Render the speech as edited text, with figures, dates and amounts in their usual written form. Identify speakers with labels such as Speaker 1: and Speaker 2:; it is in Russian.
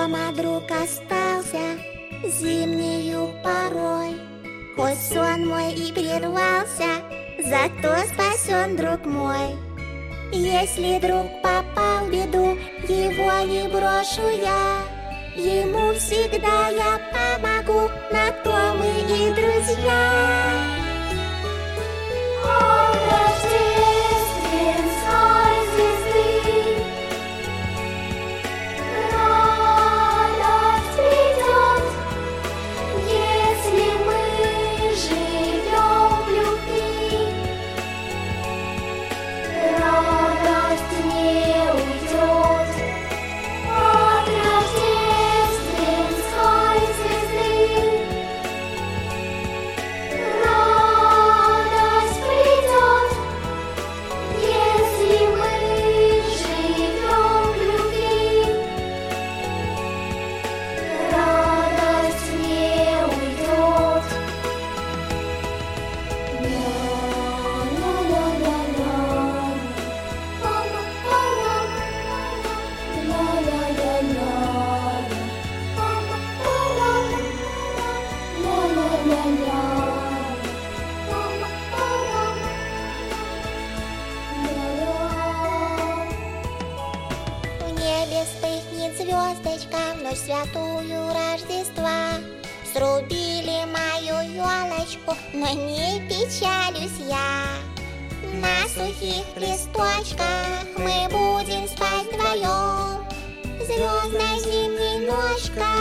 Speaker 1: дома друг остался зимнею порой. Хоть сон мой и прервался, зато спасен друг мой. Если друг попал в беду, его не брошу я. Ему всегда я помогу, на то мы и друзья.
Speaker 2: Он рождественской звезды радость придет, если мы живем в любви. Радость не уйдет от рождественской звезды. Радость придет, если мы живем в любви. Радость не уйдет.
Speaker 1: В небе вспыхнет звездочка в ночь святую Рождества. Срубили мою елочку, но не печалюсь я. На сухих листочках мы будем спать вдвоем. Звездной зимней ночкой